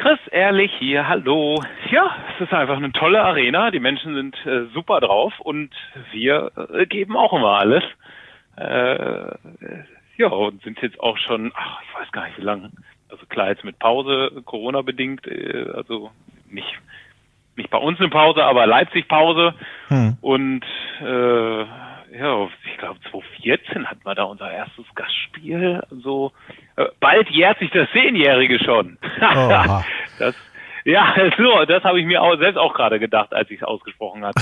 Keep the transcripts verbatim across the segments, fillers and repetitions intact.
Chris Ehrlich hier, hallo. Ja, es ist einfach eine tolle Arena, die Menschen sind äh, super drauf und wir äh, geben auch immer alles. Äh, ja, und sind jetzt auch schon, ach, ich weiß gar nicht wie lange, also klar jetzt mit Pause, Corona-bedingt, äh, also nicht nicht bei uns eine Pause, aber Leipzig-Pause. Hm. Und äh, ja, ich glaube zwanzig vierzehn hatten wir da unser erstes Gastspiel. So äh, bald jährt sich das Zehnjährige schon. das, ja, so, das habe ich mir auch selbst auch gerade gedacht, als ich es ausgesprochen hatte.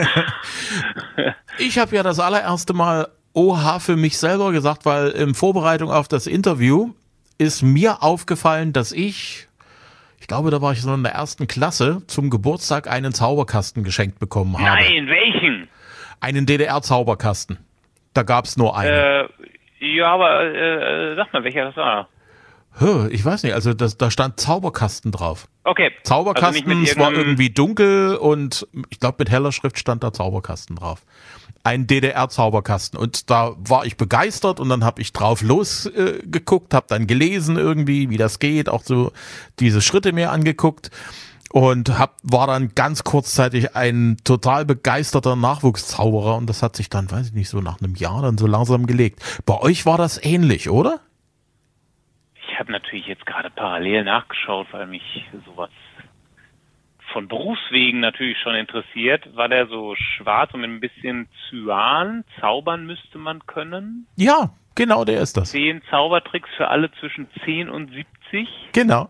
Ich habe ja das allererste Mal Oha für mich selber gesagt, weil in Vorbereitung auf das Interview ist mir aufgefallen, dass ich, ich glaube, da war ich so in der ersten Klasse, zum Geburtstag einen Zauberkasten geschenkt bekommen habe. Nein, welchen? Einen D D R-Zauberkasten. Da gab's nur einen. Äh, ja, aber äh, sag mal, welcher das war. Hö, ich weiß nicht, also das, da stand Zauberkasten drauf. Okay. Zauberkasten, also es war irgendwie dunkel und ich glaube mit heller Schrift stand da Zauberkasten drauf. Ein D D R-Zauberkasten und da war ich begeistert und dann habe ich drauf losgeguckt, äh, habe dann gelesen irgendwie, wie das geht, auch so diese Schritte mir angeguckt und hab, war dann ganz kurzzeitig ein total begeisterter Nachwuchszauberer und das hat sich dann, weiß ich nicht, so nach einem Jahr dann so langsam gelegt. Bei euch war das ähnlich, oder? Ich habe natürlich jetzt gerade parallel nachgeschaut, weil mich sowas von Berufswegen natürlich schon interessiert. War der so schwarz und mit ein bisschen Cyan? Zaubern müsste man können? Ja, genau, der ist das. Zehn Zaubertricks für alle zwischen zehn und siebzig? Genau.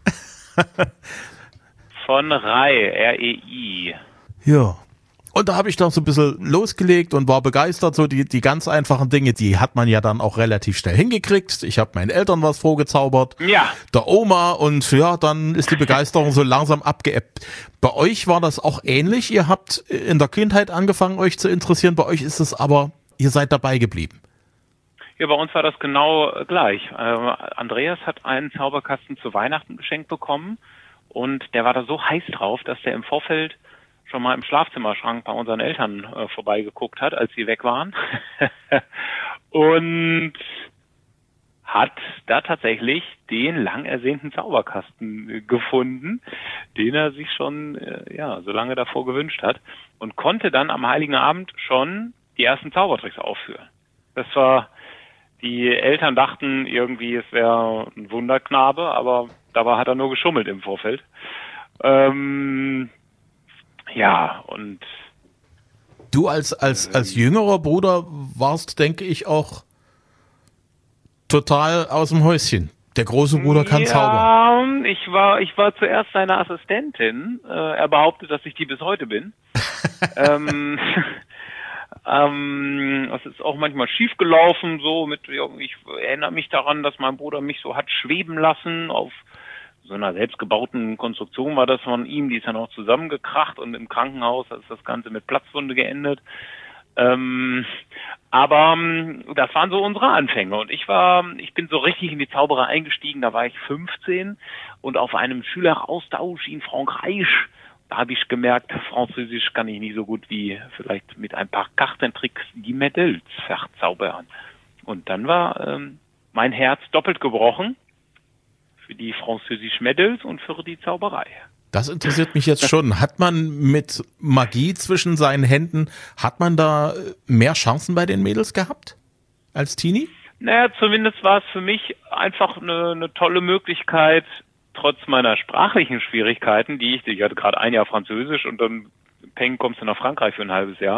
Von Rei, R E I. Ja. Und da habe ich dann so ein bisschen losgelegt und war begeistert. So die, die ganz einfachen Dinge, die hat man ja dann auch relativ schnell hingekriegt. Ich habe meinen Eltern was vorgezaubert. Ja. Der Oma und ja, dann ist die Begeisterung so langsam abgeebbt. Bei euch war das auch ähnlich. Ihr habt in der Kindheit angefangen, euch zu interessieren. Bei euch ist es aber, ihr seid dabei geblieben. Ja, bei uns war das genau gleich. Äh, Andreas hat einen Zauberkasten zu Weihnachten geschenkt bekommen und der war da so heiß drauf, dass der im Vorfeld schon mal im Schlafzimmerschrank bei unseren Eltern äh, vorbeigeguckt hat, als sie weg waren. Und hat da tatsächlich den lang ersehnten Zauberkasten äh, gefunden, den er sich schon äh, ja so lange davor gewünscht hat und konnte dann am Heiligen Abend schon die ersten Zaubertricks aufführen. Das war, die Eltern dachten irgendwie, es wäre ein Wunderknabe, aber dabei hat er nur geschummelt im Vorfeld. Ähm, Ja, und du als als als jüngerer Bruder warst, denke ich, auch total aus dem Häuschen. Der große Bruder kann ja, zaubern. Ja, ich war ich war zuerst seine Assistentin. Äh, er behauptet, dass ich die bis heute bin. ähm, ähm, das ist auch manchmal schief gelaufen. So mit, ich erinnere mich daran, dass mein Bruder mich so hat schweben lassen auf so einer selbstgebauten Konstruktion war das von ihm, die ist dann auch zusammengekracht und im Krankenhaus ist das Ganze mit Platzwunde geendet. Ähm, aber das waren so unsere Anfänge und ich war, ich bin so richtig in die Zauberei eingestiegen, da war ich fünfzehn und auf einem Schüleraustausch in Frankreich, da habe ich gemerkt, Französisch kann ich nicht so gut wie vielleicht mit ein paar Kartentricks die Mädels verzaubern. Und dann war ähm, mein Herz doppelt gebrochen. Für die französische Mädels und für die Zauberei. Das interessiert mich jetzt schon. Hat man mit Magie zwischen seinen Händen, hat man da mehr Chancen bei den Mädels gehabt als Teenie? Naja, zumindest war es für mich einfach eine, eine tolle Möglichkeit, trotz meiner sprachlichen Schwierigkeiten, die ich, ich hatte gerade ein Jahr Französisch und dann peng, kommst du nach Frankreich für ein halbes Jahr.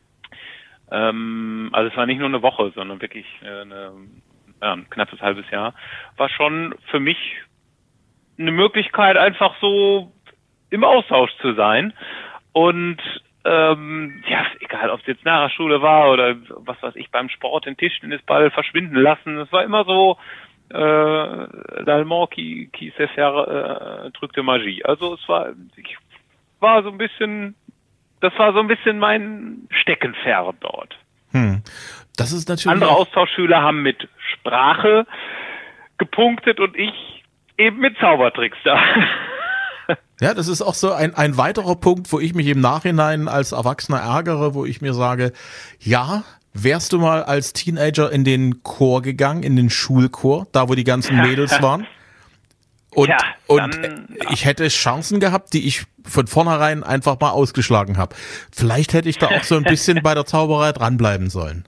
Ähm, also es war nicht nur eine Woche, sondern wirklich eine ja, ein knappes halbes Jahr, war schon für mich eine Möglichkeit, einfach so im Austausch zu sein. Und ähm, ja, egal, ob es jetzt nach der Schule war oder was weiß ich, beim Sport den Tischtennisball verschwinden lassen, es war immer so äh, l'allemand qui, qui sait faire äh, truc de magie. Also es war, ich war so ein bisschen, das war so ein bisschen mein Steckenpferd dort. Hm. Das ist natürlich andere Austauschschüler haben mit Sprache gepunktet und ich eben mit Zaubertricks da. Ja, das ist auch so ein, ein weiterer Punkt, wo ich mich im Nachhinein als Erwachsener ärgere, wo ich mir sage, ja, wärst du mal als Teenager in den Chor gegangen, in den Schulchor, da wo die ganzen Mädels waren? Und, ja, und dann, ja. ich hätte Chancen gehabt, die ich von vornherein einfach mal ausgeschlagen habe. Vielleicht hätte ich da auch so ein bisschen bei der Zauberei dranbleiben sollen.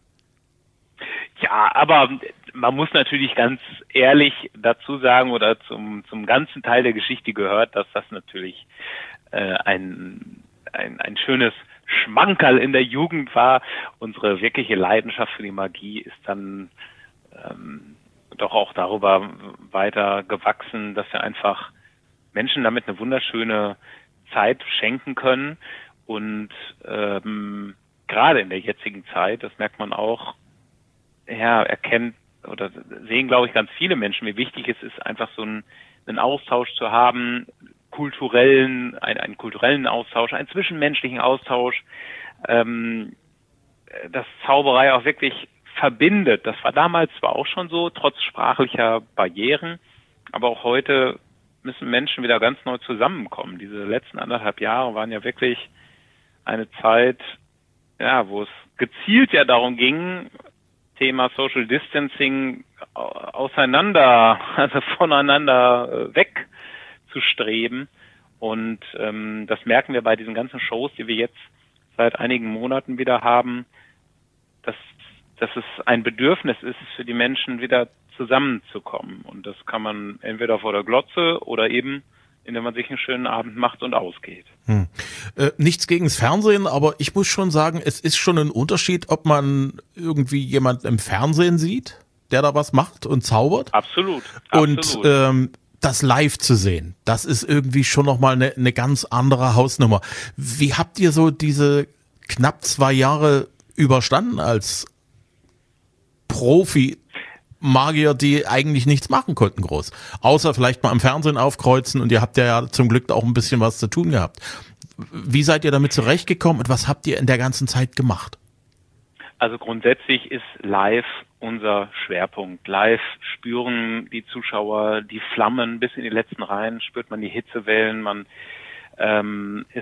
Ja, aber man muss natürlich ganz ehrlich dazu sagen, oder zum, zum ganzen Teil der Geschichte gehört, dass das natürlich äh, ein, ein, ein schönes Schmankerl in der Jugend war. Unsere wirkliche Leidenschaft für die Magie ist dann ähm, doch auch darüber weiter gewachsen, dass wir einfach Menschen damit eine wunderschöne Zeit schenken können. Und ähm, gerade in der jetzigen Zeit, das merkt man auch, ja, erkennt oder sehen, glaube ich, ganz viele Menschen, wie wichtig es ist, einfach so einen, einen Austausch zu haben, kulturellen, einen, einen kulturellen Austausch, einen zwischenmenschlichen Austausch, ähm, dass Zauberei auch wirklich verbindet. Das war damals zwar auch schon so, trotz sprachlicher Barrieren, aber auch heute müssen Menschen wieder ganz neu zusammenkommen. Diese letzten anderthalb Jahre waren ja wirklich eine Zeit, ja, wo es gezielt ja darum ging, Thema Social Distancing auseinander, also voneinander wegzustreben. Und ähm, das merken wir bei diesen ganzen Shows, die wir jetzt seit einigen Monaten wieder haben, dass, dass es ein Bedürfnis ist, für die Menschen wieder zusammenzukommen. Und das kann man entweder vor der Glotze oder eben, indem man sich einen schönen Abend macht und ausgeht. Hm. Äh, nichts gegens Fernsehen, aber ich muss schon sagen, es ist schon ein Unterschied, ob man irgendwie jemanden im Fernsehen sieht, der da was macht und zaubert. Absolut. Und absolut. Ähm, das live zu sehen, das ist irgendwie schon nochmal eine, eine ganz andere Hausnummer. Wie habt ihr so diese knapp zwei Jahre überstanden als Profi? Magier, die eigentlich nichts machen konnten groß. Außer vielleicht mal am Fernsehen aufkreuzen, und ihr habt ja zum Glück auch ein bisschen was zu tun gehabt. Wie seid ihr damit zurechtgekommen und was habt ihr in der ganzen Zeit gemacht? Also grundsätzlich ist live unser Schwerpunkt. Live spüren die Zuschauer die Flammen bis in die letzten Reihen, spürt man die Hitzewellen, man ähm, ist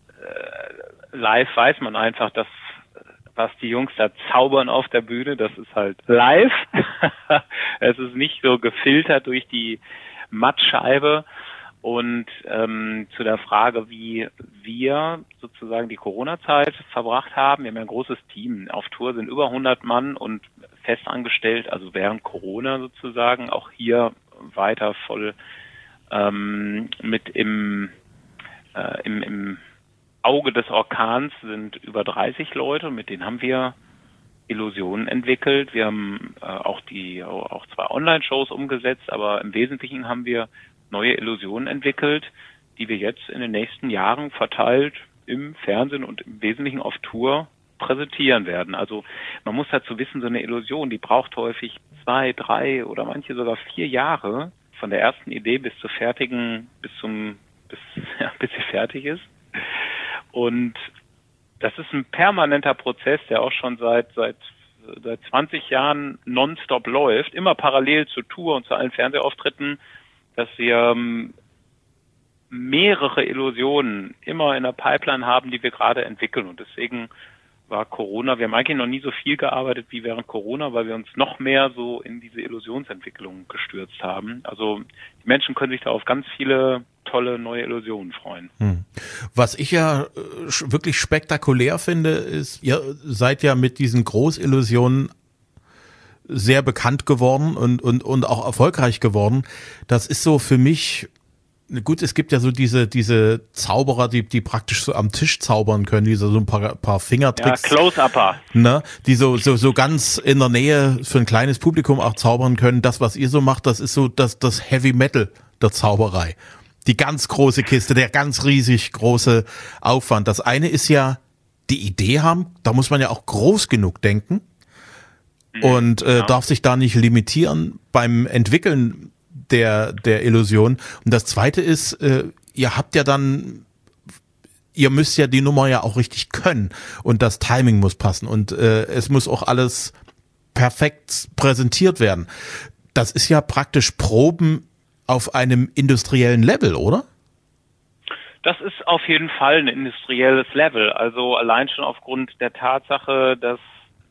äh, live weiß man einfach, dass was die Jungs da zaubern auf der Bühne, das ist halt live. Es ist nicht so gefiltert durch die Mattscheibe. Und ähm, zu der Frage, wie wir sozusagen die Corona-Zeit verbracht haben, wir haben ja ein großes Team. Auf Tour sind über hundert Mann und festangestellt, also während Corona sozusagen, auch hier weiter voll ähm, mit im, äh, im, im Auge des Orkans sind über dreißig Leute, mit denen haben wir Illusionen entwickelt. Wir haben äh, auch die auch zwei Online-Shows umgesetzt, aber im Wesentlichen haben wir neue Illusionen entwickelt, die wir jetzt in den nächsten Jahren verteilt im Fernsehen und im Wesentlichen auf Tour präsentieren werden. Also man muss dazu wissen, so eine Illusion, die braucht häufig zwei, drei oder manche sogar vier Jahre von der ersten Idee bis zur fertigen, bis zum bis, ja, bis sie fertig ist. Und das ist ein permanenter Prozess, der auch schon seit seit seit zwanzig Jahren nonstop läuft, immer parallel zur Tour und zu allen Fernsehauftritten, dass wir ähm, mehrere Illusionen immer in der Pipeline haben, die wir gerade entwickeln. Und deswegen war Corona, wir haben eigentlich noch nie so viel gearbeitet wie während Corona, weil wir uns noch mehr so in diese Illusionsentwicklung gestürzt haben. Also die Menschen können sich da auf ganz viele tolle neue Illusionen freuen. Hm. Was ich ja wirklich spektakulär finde, ist, ihr seid ja mit diesen Großillusionen sehr bekannt geworden und, und, und auch erfolgreich geworden. Das ist so für mich, gut, es gibt ja so diese, diese Zauberer, die, die praktisch so am Tisch zaubern können, die so ein paar, paar Fingertricks. Ja, Close-Upper. Ne, die so, so, so ganz in der Nähe für ein kleines Publikum auch zaubern können. Das, was ihr so macht, das ist so das, das Heavy Metal der Zauberei. Die ganz große Kiste, der ganz riesig große Aufwand. Das eine ist ja die Idee haben, da muss man ja auch groß genug denken mhm, und äh, ja. darf sich da nicht limitieren beim Entwickeln der der Illusion. Und das zweite ist, äh, ihr habt ja dann, ihr müsst ja die Nummer ja auch richtig können und das Timing muss passen und äh, es muss auch alles perfekt präsentiert werden. Das ist ja praktisch Proben auf einem industriellen Level, oder? Das ist auf jeden Fall ein industrielles Level. Also allein schon aufgrund der Tatsache, dass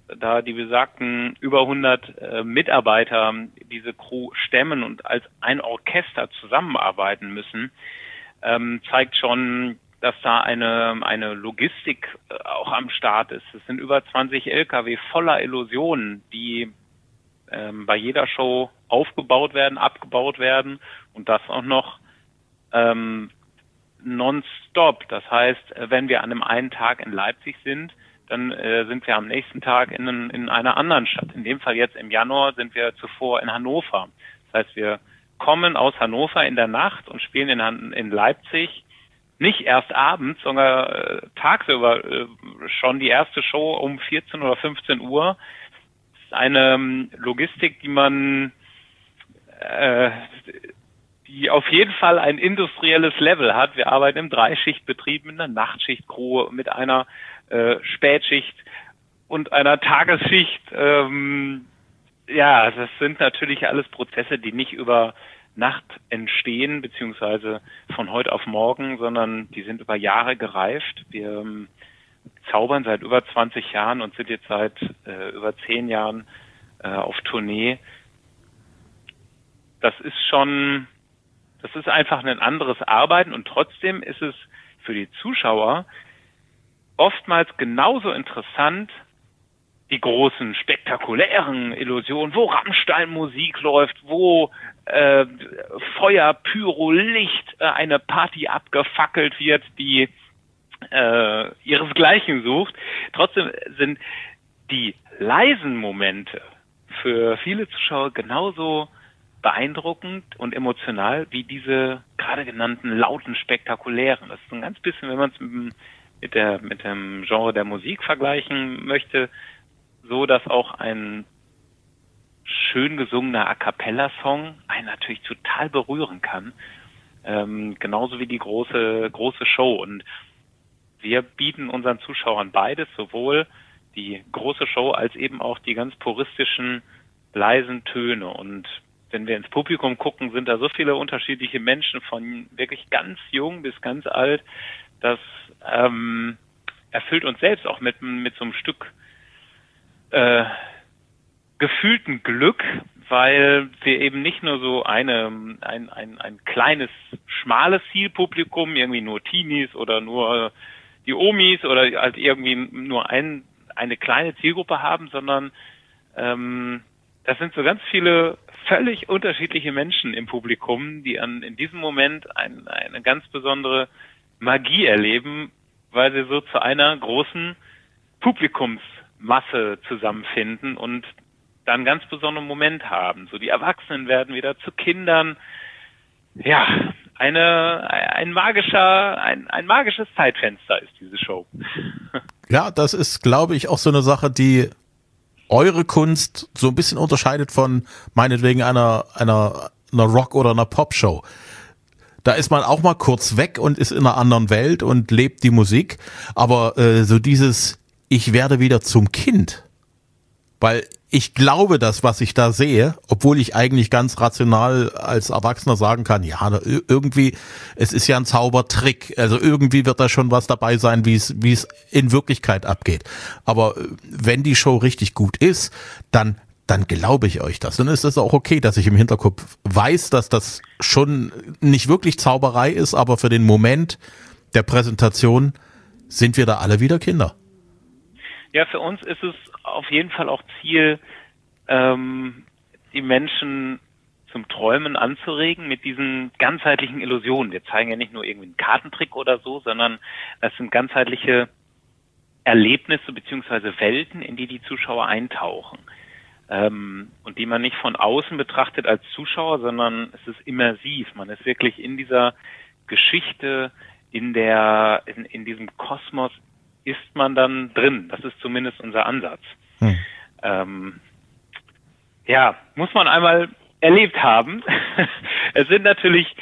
da die besagten über hundert äh, Mitarbeiter diese Crew stemmen und als ein Orchester zusammenarbeiten müssen, ähm, zeigt schon, dass da eine eine Logistik äh, auch am Start ist. Es sind über zwanzig L K W voller Illusionen, die ähm, bei jeder Show aufgebaut werden, abgebaut werden und das auch noch ähm, nonstop. Das heißt, wenn wir an einem einen Tag in Leipzig sind, dann äh, sind wir am nächsten Tag in, in einer anderen Stadt. In dem Fall jetzt im Januar sind wir zuvor in Hannover. Das heißt, wir kommen aus Hannover in der Nacht und spielen in, in Leipzig nicht erst abends, sondern äh, tagsüber äh, schon die erste Show um vierzehn oder fünfzehn Uhr. Das ist eine ähm, Logistik, die man äh, die auf jeden Fall ein industrielles Level hat. Wir arbeiten im Dreischichtbetrieb mit einer Nachtschicht-Crew, mit einer äh, Spätschicht und einer Tagesschicht. Ähm, ja, das sind natürlich alles Prozesse, die nicht über Nacht entstehen, beziehungsweise von heute auf morgen, sondern die sind über Jahre gereift. Wir ähm, zaubern seit über zwanzig Jahren und sind jetzt seit äh, über zehn Jahren äh, auf Tournee. Das ist schon, das ist einfach ein anderes Arbeiten und trotzdem ist es für die Zuschauer oftmals genauso interessant, die großen, spektakulären Illusionen, wo Rammstein-Musik läuft, wo äh, Feuer, Pyro, Licht, äh, eine Party abgefackelt wird, die äh, ihresgleichen sucht. Trotzdem sind die leisen Momente für viele Zuschauer genauso beeindruckend und emotional wie diese gerade genannten lauten, spektakulären. Das ist so ein ganz bisschen, wenn man es mit, mit der mit dem Genre der Musik vergleichen möchte, so, dass auch ein schön gesungener A-Cappella-Song einen natürlich total berühren kann, ähm, genauso wie die große große Show. Und wir bieten unseren Zuschauern beides, sowohl die große Show als eben auch die ganz puristischen, leisen Töne. Und wenn wir ins Publikum gucken, sind da so viele unterschiedliche Menschen, von wirklich ganz jung bis ganz alt. Das ähm, erfüllt uns selbst auch mit mit so einem Stück äh, gefühlten Glück, weil wir eben nicht nur so eine ein ein ein kleines, schmales Zielpublikum, irgendwie nur Teenies oder nur die Omis oder halt irgendwie nur ein eine kleine Zielgruppe haben, sondern ähm, das sind so ganz viele völlig unterschiedliche Menschen im Publikum, die an in diesem Moment ein, eine ganz besondere Magie erleben, weil sie so zu einer großen Publikumsmasse zusammenfinden und dann einen ganz besonderen Moment haben. So die Erwachsenen werden wieder zu Kindern. Ja, eine ein magischer ein ein magisches Zeitfenster ist diese Show. Ja, das ist, glaube ich, auch so eine Sache, die eure Kunst so ein bisschen unterscheidet von meinetwegen einer einer einer Rock- oder einer Pop-Show. Da ist man auch mal kurz weg und ist in einer anderen Welt und lebt die Musik, aber äh, so dieses ich werde wieder zum Kind, weil ich glaube das, was ich da sehe, obwohl ich eigentlich ganz rational als Erwachsener sagen kann, ja, irgendwie, es ist ja ein Zaubertrick, also irgendwie wird da schon was dabei sein, wie es wie es in Wirklichkeit abgeht. Aber wenn die Show richtig gut ist, dann dann glaube ich euch das. Dann ist es auch okay, dass ich im Hinterkopf weiß, dass das schon nicht wirklich Zauberei ist, aber für den Moment der Präsentation sind wir da alle wieder Kinder. Ja, für uns ist es auf jeden Fall auch Ziel, ähm, die Menschen zum Träumen anzuregen mit diesen ganzheitlichen Illusionen. Wir zeigen ja nicht nur irgendwie einen Kartentrick oder so, sondern das sind ganzheitliche Erlebnisse beziehungsweise Welten, in die die Zuschauer eintauchen. Ähm, und die man nicht von außen betrachtet als Zuschauer, sondern es ist immersiv. Man ist wirklich in dieser Geschichte, in der, in, in diesem Kosmos ist man dann drin. Das ist zumindest unser Ansatz. Hm. Ähm, ja, muss man einmal erlebt haben. Es sind natürlich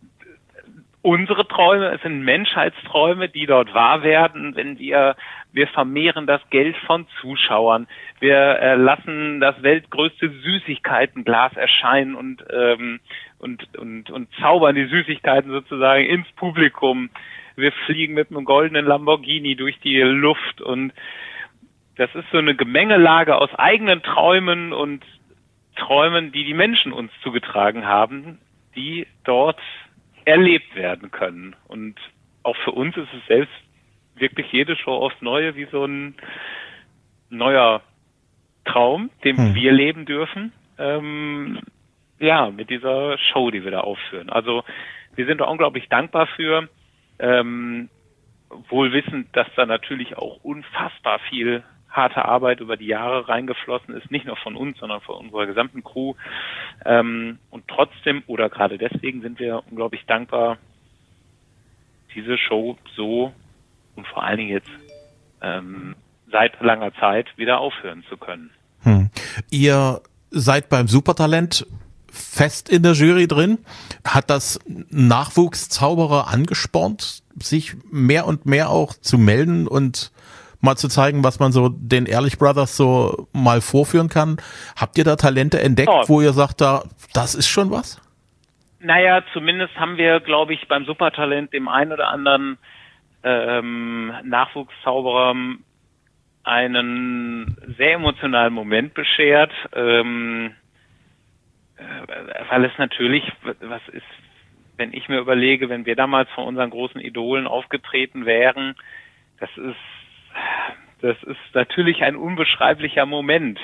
unsere Träume, es sind Menschheitsträume, die dort wahr werden, wenn wir, wir vermehren das Geld von Zuschauern, wir äh, lassen das weltgrößte Süßigkeitenglas erscheinen und, ähm, und, und, und zaubern die Süßigkeiten sozusagen ins Publikum. Wir fliegen mit einem goldenen Lamborghini durch die Luft und das ist so eine Gemengelage aus eigenen Träumen und Träumen, die die Menschen uns zugetragen haben, die dort erlebt werden können. Und auch für uns ist es selbst wirklich jede Show aufs Neue wie so ein neuer Traum, den hm. wir leben dürfen. Ähm, ja, mit dieser Show, die wir da aufführen. Also wir sind da unglaublich dankbar für, ähm, wohl wissend, dass da natürlich auch unfassbar viel harte Arbeit über die Jahre reingeflossen ist, nicht nur von uns, sondern von unserer gesamten Crew. Ähm, und trotzdem, oder gerade deswegen, sind wir unglaublich dankbar, diese Show so und vor allen Dingen jetzt ähm, seit langer Zeit wieder aufhören zu können. Hm. Ihr seid beim Supertalent fest in der Jury drin. Hat das Nachwuchszauberer angespornt, sich mehr und mehr auch zu melden und mal zu zeigen, was man so den Ehrlich Brothers so mal vorführen kann? Habt ihr da Talente entdeckt, oh. wo ihr sagt, da, das ist schon was? Naja, zumindest haben wir, glaube ich, beim Supertalent dem einen oder anderen ähm, Nachwuchszauberer einen sehr emotionalen Moment beschert, ähm, äh, weil es natürlich, was ist, wenn ich mir überlege, wenn wir damals von unseren großen Idolen aufgetreten wären, das ist Das ist natürlich ein unbeschreiblicher Moment.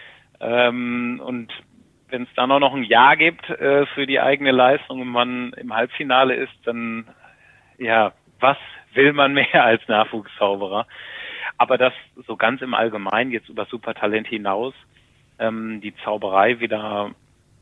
Ähm, und wenn es dann auch noch ein Ja gibt äh, für die eigene Leistung und man im Halbfinale ist, dann, ja, was will man mehr als Nachwuchszauberer? Aber das so ganz im Allgemeinen, jetzt über Supertalent hinaus, ähm, die Zauberei wieder,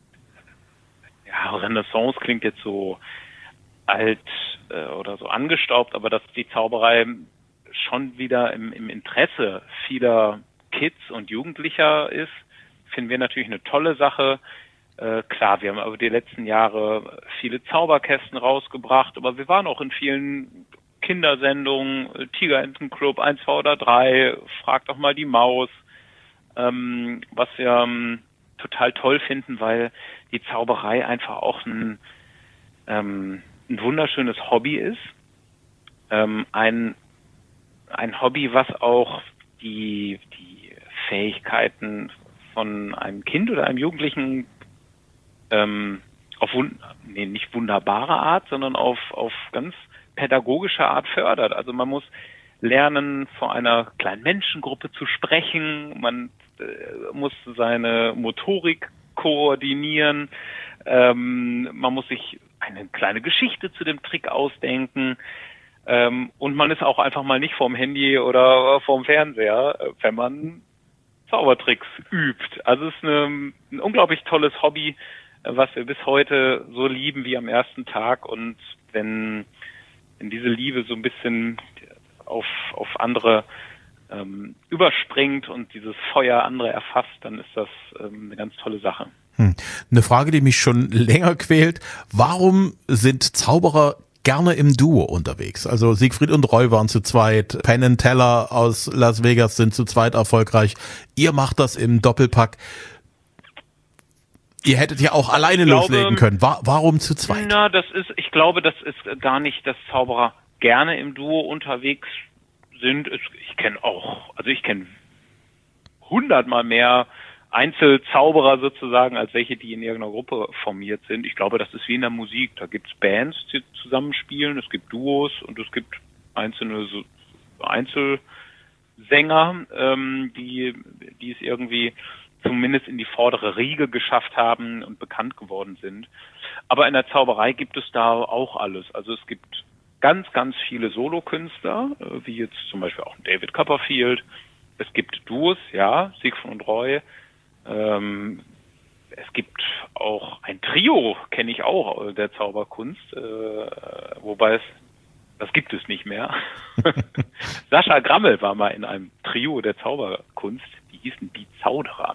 ja, Renaissance klingt jetzt so alt äh, oder so angestaubt, aber dass die Zauberei schon wieder im, im Interesse vieler Kids und Jugendlicher ist, finden wir natürlich eine tolle Sache. Äh, klar, wir haben aber die letzten Jahre viele Zauberkästen rausgebracht, aber wir waren auch in vielen Kindersendungen, äh, Tigerentenclub eins, zwei oder drei, Frag doch mal die Maus, ähm, was wir ähm, total toll finden, weil die Zauberei einfach auch ein, ähm, ein wunderschönes Hobby ist. Ähm, ein Ein Hobby, was auch die, die Fähigkeiten von einem Kind oder einem Jugendlichen ähm, auf wund nee, nicht wunderbare Art, sondern auf, auf ganz pädagogische Art fördert. Also man muss lernen, vor einer kleinen Menschengruppe zu sprechen, man äh, muss seine Motorik koordinieren, ähm, man muss sich eine kleine Geschichte zu dem Trick ausdenken. Ähm, und man ist auch einfach mal nicht vorm Handy oder vorm Fernseher, wenn man Zaubertricks übt. Also es ist eine, ein unglaublich tolles Hobby, was wir bis heute so lieben wie am ersten Tag. Und wenn, wenn diese Liebe so ein bisschen auf, auf andere ähm, überspringt und dieses Feuer andere erfasst, dann ist das ähm, eine ganz tolle Sache. Hm. Eine Frage, die mich schon länger quält. Warum sind Zauberer gerne im Duo unterwegs? Also Siegfried und Roy waren zu zweit, Penn and Teller aus Las Vegas sind zu zweit erfolgreich. Ihr macht das im Doppelpack. Ihr hättet ja auch alleine glaube, loslegen können. War, warum zu zweit? Na, das ist, ich glaube, das ist gar nicht, dass Zauberer gerne im Duo unterwegs sind. Ich kenne auch, also ich kenne hundertmal mehr Einzelzauberer sozusagen, als welche, die in irgendeiner Gruppe formiert sind. Ich glaube, das ist wie in der Musik. Da gibt es Bands, die zusammenspielen, es gibt Duos und es gibt einzelne so Einzelsänger, ähm, die, die es irgendwie zumindest in die vordere Riege geschafft haben und bekannt geworden sind. Aber in der Zauberei gibt es da auch alles. Also es gibt ganz, ganz viele Solokünstler, wie jetzt zum Beispiel auch David Copperfield. Es gibt Duos, ja, Siegfried und Roy. Ähm, es gibt auch ein Trio, kenne ich auch, der Zauberkunst, äh, wobei es, das gibt es nicht mehr. Sascha Grammel war mal in einem Trio der Zauberkunst, die hießen die Zauderer.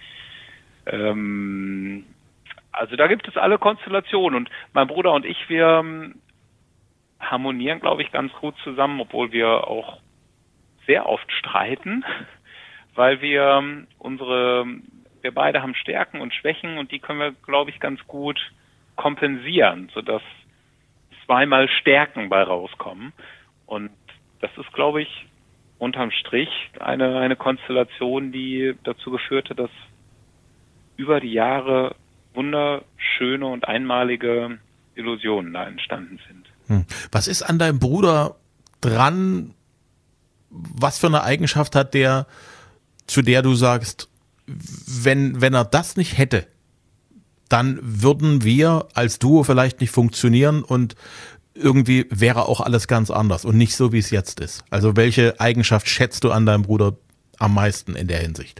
Ähm, also da gibt es alle Konstellationen und mein Bruder und ich, wir ähm, harmonieren, glaube ich, ganz gut zusammen, obwohl wir auch sehr oft streiten, weil wir ähm, unsere Wir beide haben Stärken und Schwächen und die können wir, glaube ich, ganz gut kompensieren, sodass zweimal Stärken bei rauskommen. Und das ist, glaube ich, unterm Strich eine, eine Konstellation, die dazu geführt hat, dass über die Jahre wunderschöne und einmalige Illusionen da entstanden sind. Hm. Was ist an deinem Bruder dran? Was für eine Eigenschaft hat der, zu der du sagst, wenn, wenn er das nicht hätte, dann würden wir als Duo vielleicht nicht funktionieren und irgendwie wäre auch alles ganz anders und nicht so, wie es jetzt ist. Also welche Eigenschaft schätzt du an deinem Bruder am meisten in der Hinsicht?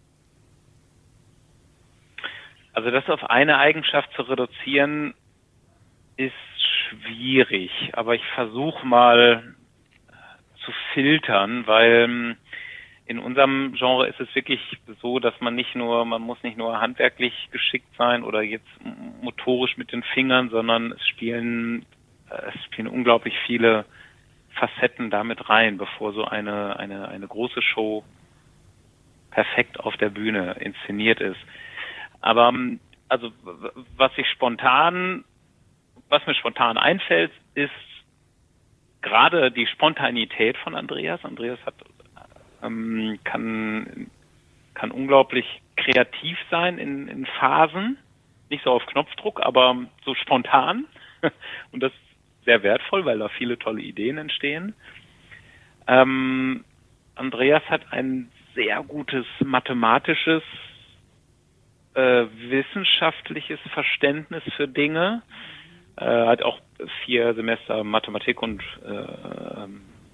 Also das auf eine Eigenschaft zu reduzieren, ist schwierig. Aber ich versuche mal zu filtern, weil in unserem Genre ist es wirklich so, dass man nicht nur, man muss nicht nur handwerklich geschickt sein oder jetzt motorisch mit den Fingern, sondern es spielen, es spielen unglaublich viele Facetten damit rein, bevor so eine, eine, eine große Show perfekt auf der Bühne inszeniert ist. Aber, also, was ich spontan, was mir spontan einfällt, ist gerade die Spontanität von Andreas. Andreas hat, ähm, kann, kann unglaublich kreativ sein in, in Phasen. Nicht so auf Knopfdruck, aber so spontan. Und das ist sehr wertvoll, weil da viele tolle Ideen entstehen. Ähm, Andreas hat ein sehr gutes mathematisches, äh, wissenschaftliches Verständnis für Dinge. Äh, hat auch vier Semester Mathematik und äh,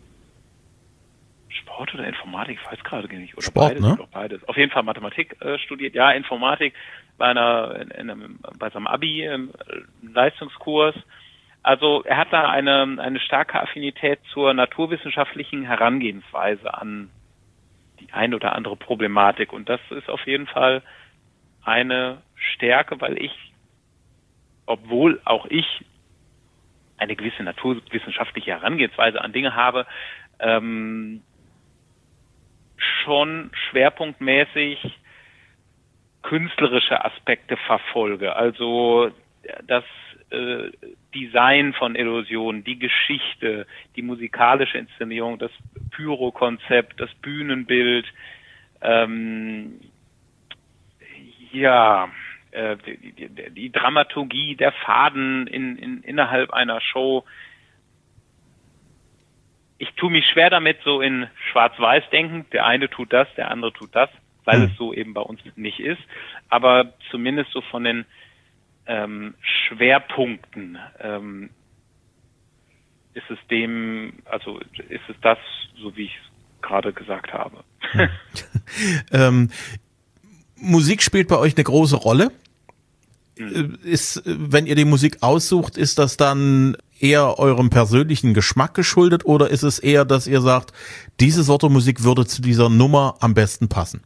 Sport oder Informatik, ich weiß gerade gar nicht. Oder Sport, beides, ne? Doch beides. Auf jeden Fall Mathematik äh, studiert. Ja, Informatik bei einer, in, in einem, bei seinem Abi, im Leistungskurs. Also er hat da eine, eine starke Affinität zur naturwissenschaftlichen Herangehensweise an die ein oder andere Problematik. Und das ist auf jeden Fall eine Stärke, weil ich, obwohl auch ich eine gewisse naturwissenschaftliche Herangehensweise an Dinge habe, ähm, schon schwerpunktmäßig künstlerische Aspekte verfolge. Also das äh, Design von Illusionen, die Geschichte, die musikalische Inszenierung, das Pyro-Konzept, das Bühnenbild, ähm, ja, äh, die, die, die Dramaturgie, der Faden in, in, innerhalb einer Show. Ich tue mich schwer damit, so in Schwarz-Weiß denken. Der eine tut das, der andere tut das, weil hm. es so eben bei uns nicht ist. Aber zumindest so von den ähm, Schwerpunkten ähm, ist es dem, also ist es das, so wie ich es gerade gesagt habe. Hm. ähm, Musik spielt bei euch eine große Rolle. Hm. Ist, wenn ihr die Musik aussucht, ist das dann eher eurem persönlichen Geschmack geschuldet oder ist es eher, dass ihr sagt, diese Sorte Musik würde zu dieser Nummer am besten passen?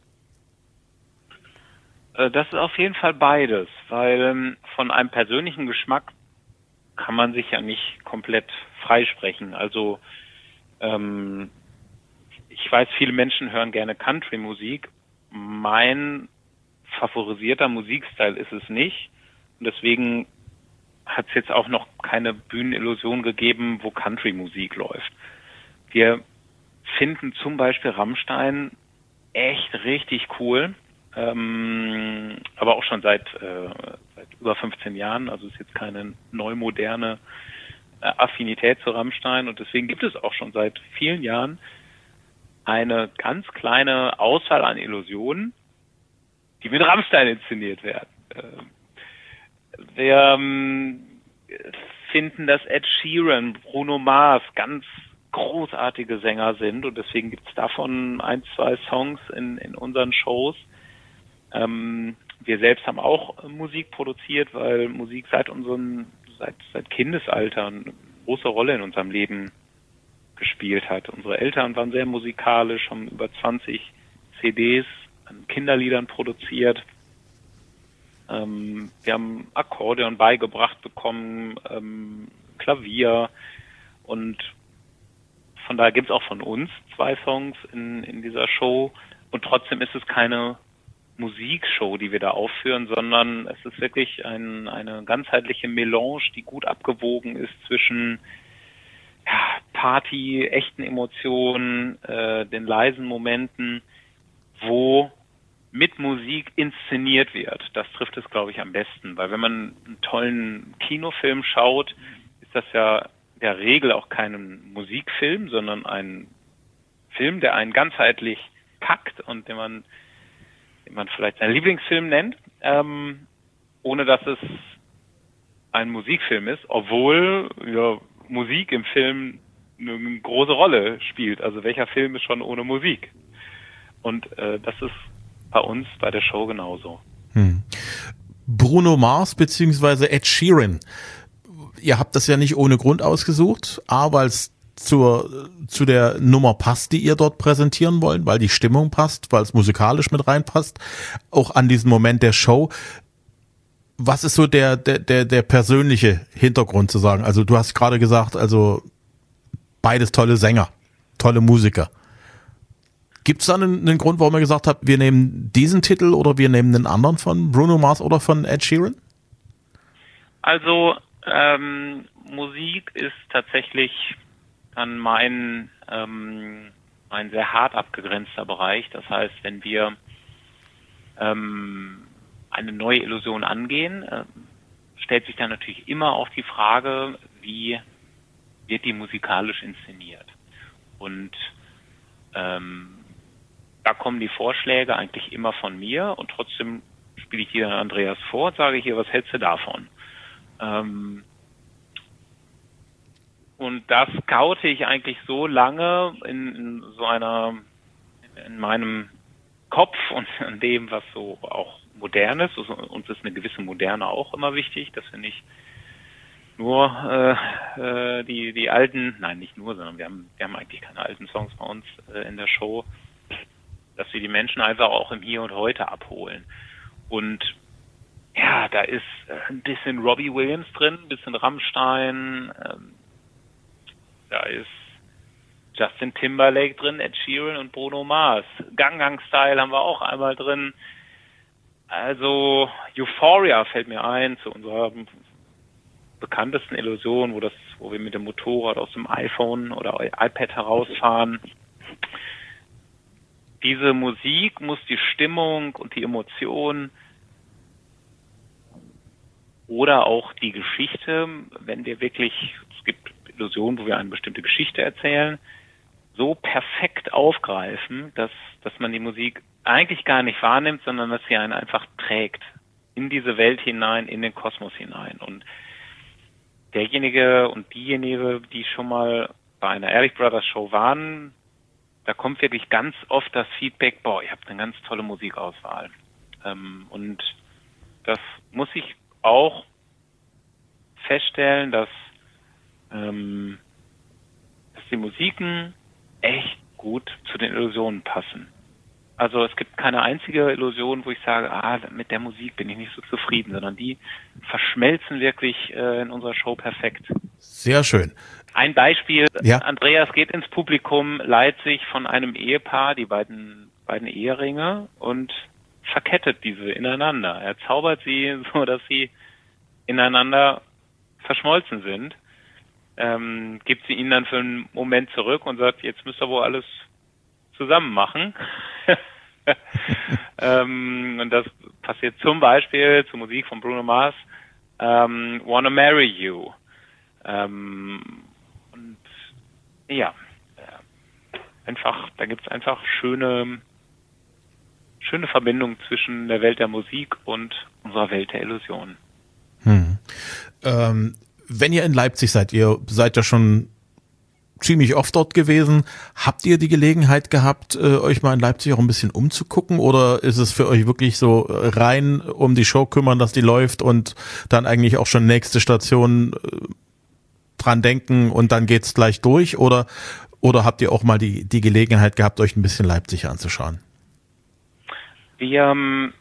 Das ist auf jeden Fall beides, weil von einem persönlichen Geschmack kann man sich ja nicht komplett freisprechen. Also ähm, ich weiß, viele Menschen hören gerne Country-Musik. Mein favorisierter Musikstil ist es nicht. Und deswegen hat es jetzt auch noch keine Bühnenillusion gegeben, wo Country-Musik läuft. Wir finden zum Beispiel Rammstein echt richtig cool, ähm, aber auch schon seit, äh, seit über fünfzehn Jahren, also ist jetzt keine neumoderne äh, Affinität zu Rammstein und deswegen gibt es auch schon seit vielen Jahren eine ganz kleine Auswahl an Illusionen, die mit Rammstein inszeniert werden. Äh, wir ähm, finden, dass Ed Sheeran, Bruno Mars ganz großartige Sänger sind und deswegen gibt es davon ein, zwei Songs in, in unseren Shows. Ähm, wir selbst haben auch Musik produziert, weil Musik seit unserem, seit, seit Kindesalter eine große Rolle in unserem Leben gespielt hat. Unsere Eltern waren sehr musikalisch, haben über zwanzig C Ds an Kinderliedern produziert. Ähm, wir haben Akkordeon beigebracht bekommen, ähm, Klavier und von daher gibt es auch von uns zwei Songs in, in dieser Show und trotzdem ist es keine Musikshow, die wir da aufführen, sondern es ist wirklich ein, eine ganzheitliche Melange, die gut abgewogen ist zwischen ja, Party, echten Emotionen, äh, den leisen Momenten, wo mit Musik inszeniert wird. Das trifft es, glaube ich, am besten. Weil wenn man einen tollen Kinofilm schaut, ist das ja in der Regel auch kein Musikfilm, sondern ein Film, der einen ganzheitlich packt und den man, den man vielleicht seinen Lieblingsfilm nennt, ähm, ohne dass es ein Musikfilm ist, obwohl ja, Musik im Film eine große Rolle spielt. Also welcher Film ist schon ohne Musik? Und äh, das ist bei uns bei der Show genauso. Hm. Bruno Mars beziehungsweise Ed Sheeran. Ihr habt das ja nicht ohne Grund ausgesucht, A, weil es zur zu der Nummer passt, die ihr dort präsentieren wollt, weil die Stimmung passt, weil es musikalisch mit reinpasst, auch an diesen Moment der Show. Was ist so der der der der persönliche Hintergrund zu sagen? Also du hast gerade gesagt, also beides tolle Sänger, tolle Musiker. Gibt es da einen, einen Grund, warum ihr gesagt habt, wir nehmen diesen Titel oder wir nehmen einen anderen von Bruno Mars oder von Ed Sheeran? Also ähm, Musik ist tatsächlich dann mein, ähm, ein sehr hart abgegrenzter Bereich. Das heißt, wenn wir ähm, eine neue Illusion angehen, äh, stellt sich dann natürlich immer auch die Frage, wie wird die musikalisch inszeniert? Und ähm, da kommen die Vorschläge eigentlich immer von mir und trotzdem spiele ich hier Andreas vor und sage hier, was hältst du davon? Ähm, und das scoute ich eigentlich so lange in, in so einer, in meinem Kopf und in dem, was so auch modern ist. Also uns ist eine gewisse Moderne auch immer wichtig, dass wir nicht nur äh, äh, die die alten, nein nicht nur, sondern wir haben wir haben eigentlich keine alten Songs bei uns äh, in der Show, dass wir die Menschen einfach auch im Hier und Heute abholen. Und ja, da ist ein bisschen Robbie Williams drin, ein bisschen Rammstein, ähm, da ist Justin Timberlake drin, Ed Sheeran und Bruno Mars. Gangnam Style haben wir auch einmal drin. Also Euphoria fällt mir ein zu unserer bekanntesten Illusion, wo das, wo wir mit dem Motorrad aus dem iPhone oder iPad herausfahren. Diese Musik muss die Stimmung und die Emotion oder auch die Geschichte, wenn wir wirklich, es gibt Illusionen, wo wir eine bestimmte Geschichte erzählen, so perfekt aufgreifen, dass, dass man die Musik eigentlich gar nicht wahrnimmt, sondern dass sie einen einfach trägt in diese Welt hinein, in den Kosmos hinein. Und derjenige und diejenige, die schon mal bei einer Ehrlich Brothers Show waren, da kommt wirklich ganz oft das Feedback, boah, ihr habt eine ganz tolle Musikauswahl. Ähm, und das muss ich auch feststellen, dass, ähm, dass die Musiken echt gut zu den Illusionen passen. Also es gibt keine einzige Illusion, wo ich sage, ah, mit der Musik bin ich nicht so zufrieden, sondern die verschmelzen wirklich äh, in unserer Show perfekt. Sehr schön. Ein Beispiel, ja. Andreas geht ins Publikum, leiht sich von einem Ehepaar die beiden, beiden Eheringe und verkettet diese ineinander. Er zaubert sie so, dass sie ineinander verschmolzen sind, ähm, gibt sie ihnen dann für einen Moment zurück und sagt, jetzt müsst ihr wohl alles zusammen machen. ähm, und das passiert zum Beispiel zur Musik von Bruno Mars, ähm, Wanna Marry You. Ähm, und ja, äh, einfach, da gibt's einfach schöne, schöne Verbindungen zwischen der Welt der Musik und unserer Welt der Illusionen. Hm. Ähm, wenn ihr in Leipzig seid, ihr seid ja schon ziemlich oft dort gewesen, habt ihr die Gelegenheit gehabt, äh, euch mal in Leipzig auch ein bisschen umzugucken oder ist es für euch wirklich so rein um die Show kümmern, dass die läuft und dann eigentlich auch schon nächste Station äh, dran denken und dann geht's gleich durch oder oder habt ihr auch mal die die Gelegenheit gehabt, euch ein bisschen Leipzig anzuschauen? Wir ähm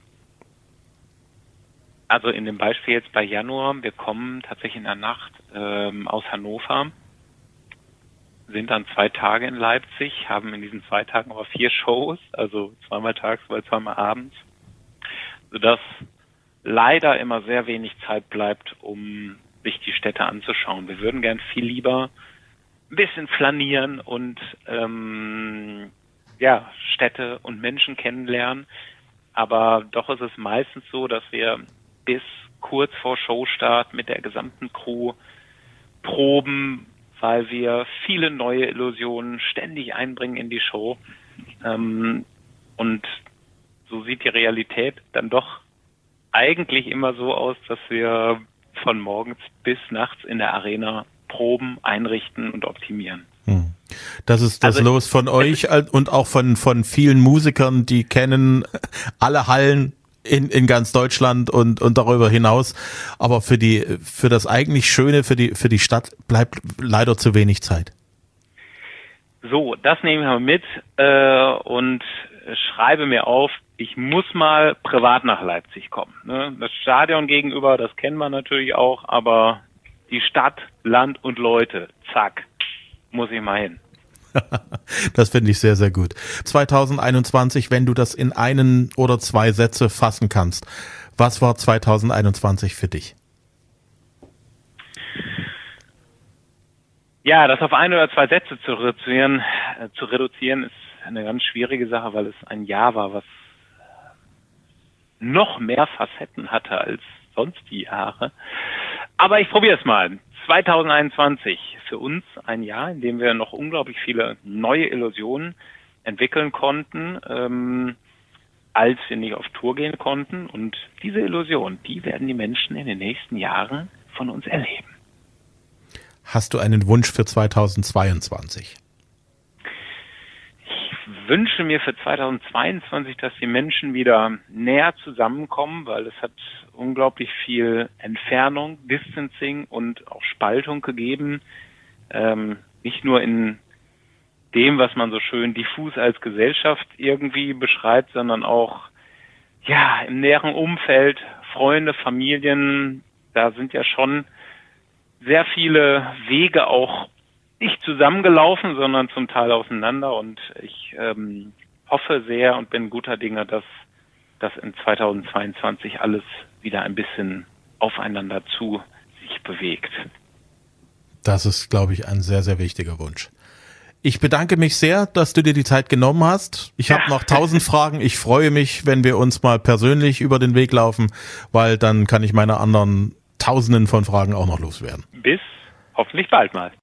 Also in dem Beispiel jetzt bei Januar, wir kommen tatsächlich in der Nacht ähm, aus Hannover, sind dann zwei Tage in Leipzig, haben in diesen zwei Tagen aber vier Shows, also zweimal tagsüber, zweimal abends, sodass leider immer sehr wenig Zeit bleibt, um sich die Städte anzuschauen. Wir würden gern viel lieber ein bisschen flanieren und ähm, ja, Städte und Menschen kennenlernen. Aber doch ist es meistens so, dass wir bis kurz vor Showstart mit der gesamten Crew proben, weil wir viele neue Illusionen ständig einbringen in die Show. Ähm, und so sieht die Realität dann doch eigentlich immer so aus, dass wir von morgens bis nachts in der Arena proben, einrichten und optimieren. Hm. Das ist das Also, Los von euch und auch von, von vielen Musikern, die kennen alle Hallen in, in ganz Deutschland und, und darüber hinaus. Aber für die, für das eigentlich Schöne, für die, für die Stadt bleibt leider zu wenig Zeit. So, das nehmen wir mit äh, und schreibe mir auf, ich muss mal privat nach Leipzig kommen. Ne? Das Stadion gegenüber, das kennen wir natürlich auch, aber die Stadt, Land und Leute, zack, muss ich mal hin. Das finde ich sehr, sehr gut. zwanzig einundzwanzig, wenn du das in einen oder zwei Sätze fassen kannst, was war zwanzig einundzwanzig für dich? Ja, das auf ein oder zwei Sätze zu reduzieren, äh, zu reduzieren ist eine ganz schwierige Sache, weil es ein Jahr war, was noch mehr Facetten hatte als sonst die Jahre. Aber ich probiere es mal. zwanzig einundzwanzig, für uns ein Jahr, in dem wir noch unglaublich viele neue Illusionen entwickeln konnten, ähm, als wir nicht auf Tour gehen konnten. Und diese Illusion, die werden die Menschen in den nächsten Jahren von uns erleben. Hast du einen Wunsch für zwanzig zweiundzwanzig? Ich wünsche mir für zwanzig zweiundzwanzig, dass die Menschen wieder näher zusammenkommen, weil es hat unglaublich viel Entfernung, Distancing und auch Spaltung gegeben. Ähm, nicht nur in dem, was man so schön diffus als Gesellschaft irgendwie beschreibt, sondern auch ja im näheren Umfeld, Freunde, Familien. Da sind ja schon sehr viele Wege auch nicht zusammengelaufen, sondern zum Teil auseinander. Und ich ähm, hoffe sehr und bin guter Dinge, dass das in zwanzig zweiundzwanzig alles wieder ein bisschen aufeinander zu sich bewegt. Das ist, glaube ich, ein sehr, sehr wichtiger Wunsch. Ich bedanke mich sehr, dass du dir die Zeit genommen hast. Ich habe noch tausend Fragen. Ich freue mich, wenn wir uns mal persönlich über den Weg laufen, weil dann kann ich meine anderen Tausenden von Fragen auch noch loswerden. Bis hoffentlich bald mal.